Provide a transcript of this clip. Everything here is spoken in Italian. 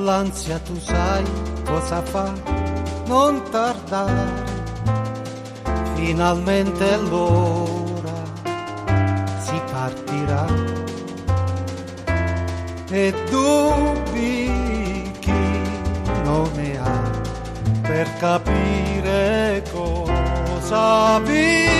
l'ansia tu sai cosa fa, non tardare, finalmente l'ora si partirà. E dubbi chi non ne ha per capire cosa vive.